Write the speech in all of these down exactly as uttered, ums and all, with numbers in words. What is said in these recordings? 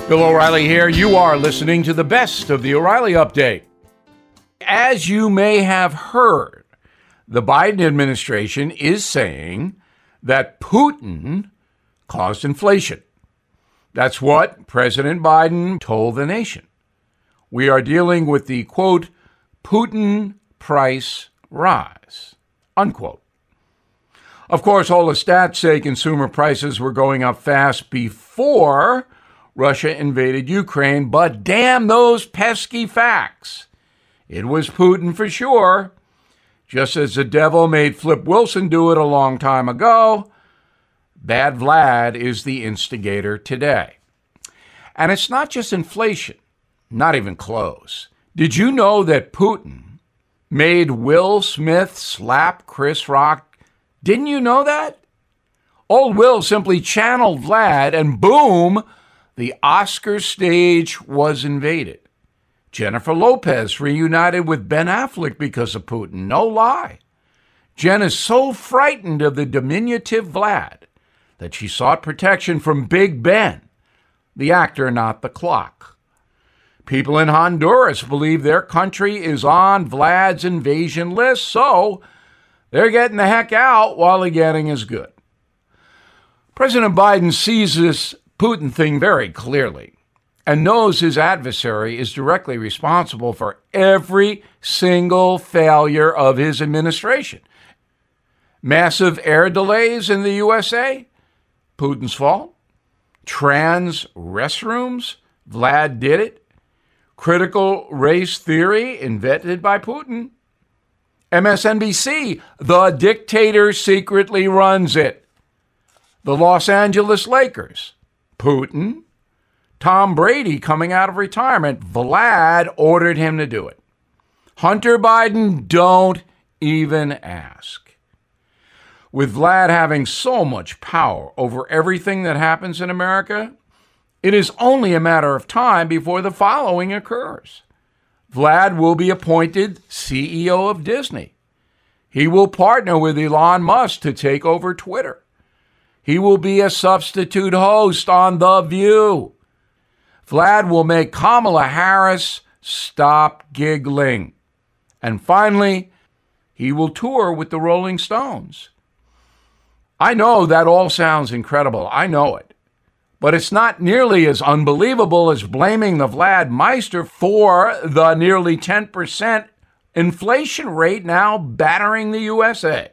Bill O'Reilly here. You are listening to the best of the O'Reilly Update. As you may have heard, the Biden administration is saying that Putin caused inflation. That's what President Biden told the nation. We are dealing with the, quote, Putin price rise, unquote. Of course, all the stats say consumer prices were going up fast before Russia invaded Ukraine, but damn those pesky facts. It was Putin for sure. Just as the devil made Flip Wilson do it a long time ago, Bad Vlad is the instigator today. And it's not just inflation, not even close. Did you know that Putin made Will Smith slap Chris Rock? Didn't you know that? Old Will simply channeled Vlad and boom, the Oscar stage was invaded. Jennifer Lopez reunited with Ben Affleck because of Putin. No lie. Jen is so frightened of the diminutive Vlad that she sought protection from Big Ben, the actor, not the clock. People in Honduras believe their country is on Vlad's invasion list, so they're getting the heck out while the getting is good. President Biden sees this Putin thing very clearly and knows his adversary is directly responsible for every single failure of his administration. Massive air delays in the U S A? Putin's fault. Trans restrooms? Vlad did it. Critical race theory invented by Putin. M S N B C, the dictator secretly runs it. The Los Angeles Lakers, Putin. Tom Brady coming out of retirement, Vlad ordered him to do it. Hunter Biden, don't even ask. With Vlad having so much power over everything that happens in America, it is only a matter of time before the following occurs. Vlad will be appointed C E O of Disney. He will partner with Elon Musk to take over Twitter. He will be a substitute host on The View. Vlad will make Kamala Harris stop giggling. And finally, he will tour with the Rolling Stones. I know that all sounds incredible. I know it. But it's not nearly as unbelievable as blaming the Vlad Meister for the nearly ten percent inflation rate now battering the U S A.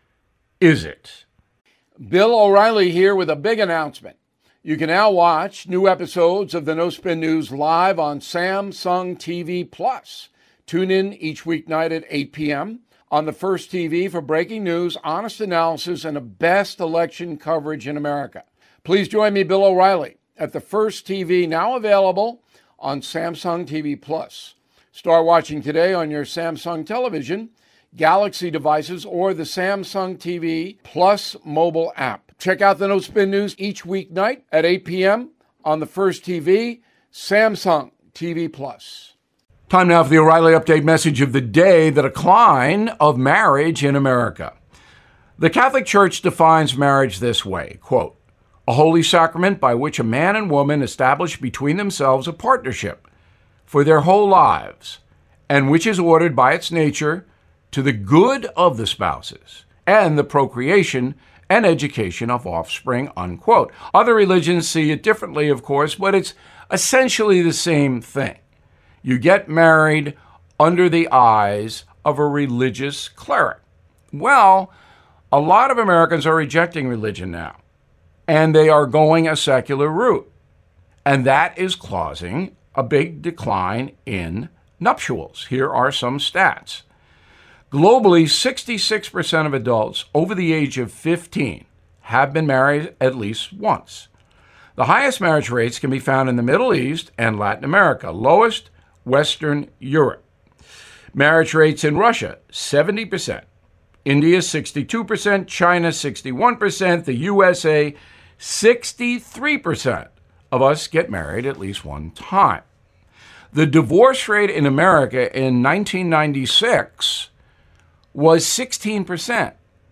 Is it? Bill O'Reilly here with a big announcement. You can now watch new episodes of the No Spin News live on Samsung T V Plus. Tune in each weeknight at eight p.m. on the First T V for breaking news, honest analysis, and the best election coverage in America. Please join me, Bill O'Reilly, at the First T V, now available on Samsung T V Plus. Start watching today on your Samsung television, Galaxy devices, or the Samsung T V Plus mobile app. Check out the No Spin News each weeknight at eight p.m. on the First T V, Samsung T V Plus. Time now for the O'Reilly Update message of the day, the decline of marriage in America. The Catholic Church defines marriage this way, quote, a holy sacrament by which a man and woman establish between themselves a partnership for their whole lives, and which is ordered by its nature to the good of the spouses and the procreation and education of offspring, unquote. Other religions see it differently, of course, but it's essentially the same thing. You get married under the eyes of a religious cleric. Well, a lot of Americans are rejecting religion now, and they are going a secular route. And that is causing a big decline in nuptials. Here are some stats. Globally, sixty-six percent of adults over the age of fifteen have been married at least once. The highest marriage rates can be found in the Middle East and Latin America, lowest Western Europe. Marriage rates in Russia, seventy percent. India, sixty-two percent. China, sixty-one percent. The U S A, sixty-three percent of us get married at least one time. The divorce rate in America in nineteen ninety-six was sixteen percent.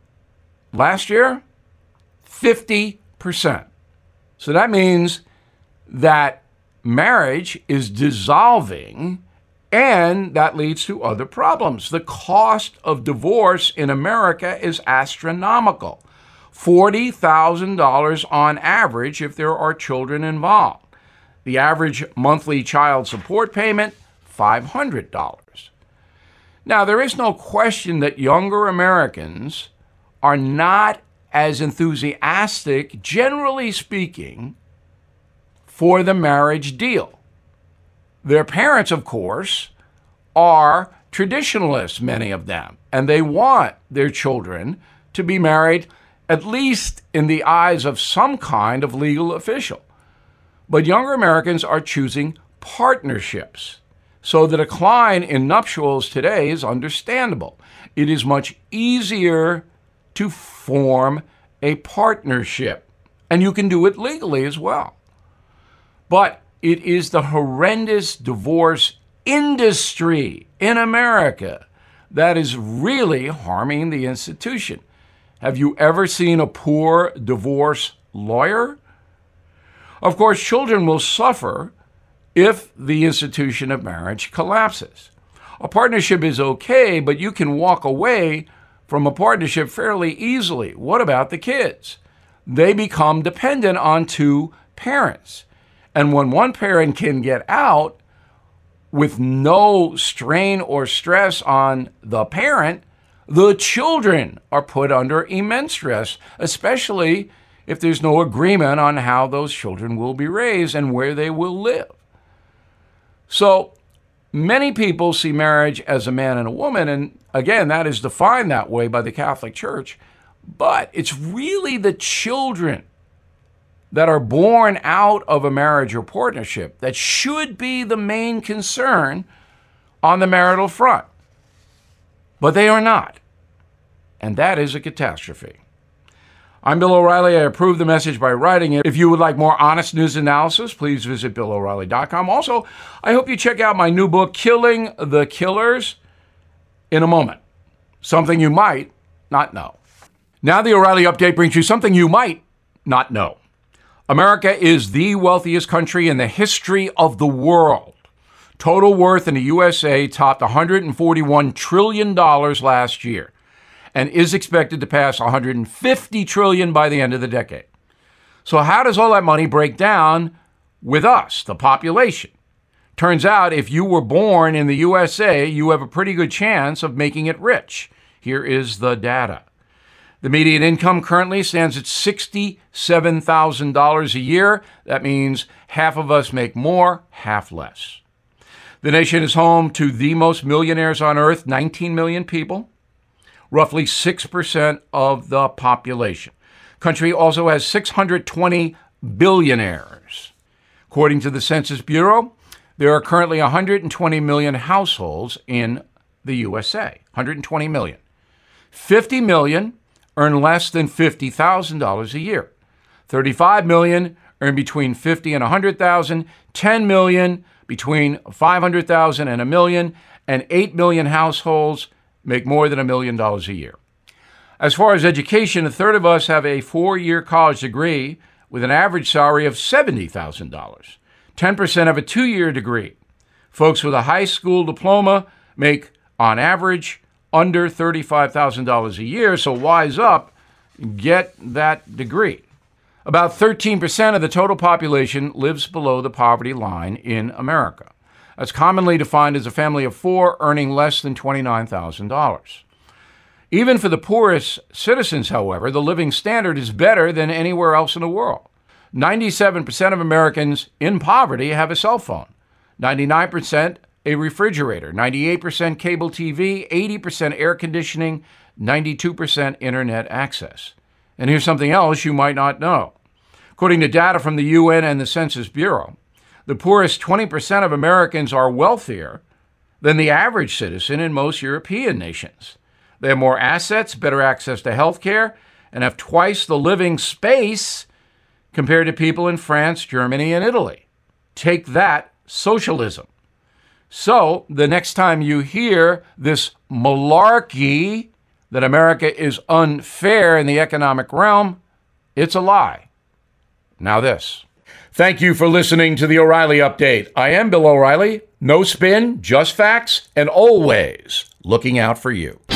Last year, fifty percent. So that means that marriage is dissolving, and that leads to other problems. The cost of divorce in America is astronomical. forty thousand dollars on average if there are children involved. The average monthly child support payment, five hundred dollars. Now, there is no question that younger Americans are not as enthusiastic, generally speaking, for the marriage deal. Their parents, of course, are traditionalists, many of them, and they want their children to be married at least in the eyes of some kind of legal official. But younger Americans are choosing partnerships. So the decline in nuptials today is understandable. It is much easier to form a partnership, and you can do it legally as well. But it is the horrendous divorce industry in America that is really harming the institution. Have you ever seen a poor divorce lawyer? Of course, children will suffer if the institution of marriage collapses. A partnership is okay, but you can walk away from a partnership fairly easily. What about the kids? They become dependent on two parents. And when one parent can get out with no strain or stress on the parent, the children are put under immense stress, especially if there's no agreement on how those children will be raised and where they will live. So many people see marriage as a man and a woman, and again, that is defined that way by the Catholic Church, but it's really the children that are born out of a marriage or partnership that should be the main concern on the marital front. But they are not. And that is a catastrophe. I'm Bill O'Reilly. I approve the message by writing it. If you would like more honest news analysis, please visit bill o'reilly dot com. Also, I hope you check out my new book, Killing the Killers, in a moment. Something you might not know. Now the O'Reilly Update brings you something you might not know. America is the wealthiest country in the history of the world. Total worth in the U S A topped one hundred forty-one trillion dollars last year and is expected to pass one hundred fifty trillion dollars by the end of the decade. So how does all that money break down with us, the population? Turns out if you were born in the U S A, you have a pretty good chance of making it rich. Here is the data. The median income currently stands at sixty-seven thousand dollars a year. That means half of us make more, half less. The nation is home to the most millionaires on earth, nineteen million people, roughly six percent of the population. Country also has six hundred twenty billionaires. According to the Census Bureau, there are currently one hundred twenty million households in the U S A. one hundred twenty million. fifty million earn less than fifty thousand dollars a year. thirty-five million earn between fifty thousand dollars and one hundred thousand dollars. ten million between five hundred thousand dollars and a million, and eight million households make more than a million dollars a year. As far as education, a third of us have a four-year college degree with an average salary of seventy thousand dollars. ten percent have a two-year degree. Folks with a high school diploma make, on average, under thirty-five thousand dollars a year, so wise up, get that degree. About thirteen percent of the total population lives below the poverty line in America. That's commonly defined as a family of four earning less than twenty-nine thousand dollars. Even for the poorest citizens, however, the living standard is better than anywhere else in the world. ninety-seven percent of Americans in poverty have a cell phone, ninety-nine percent a refrigerator, ninety-eight percent cable T V, eighty percent air conditioning, ninety-two percent internet access. And here's something else you might not know. According to data from the U N and the Census Bureau, the poorest twenty percent of Americans are wealthier than the average citizen in most European nations. They have more assets, better access to health care, and have twice the living space compared to people in France, Germany, and Italy. Take that, socialism. So the next time you hear this malarkey that America is unfair in the economic realm, it's a lie. Now this. Thank you for listening to the O'Reilly Update. I am Bill O'Reilly. No spin, just facts, and always looking out for you.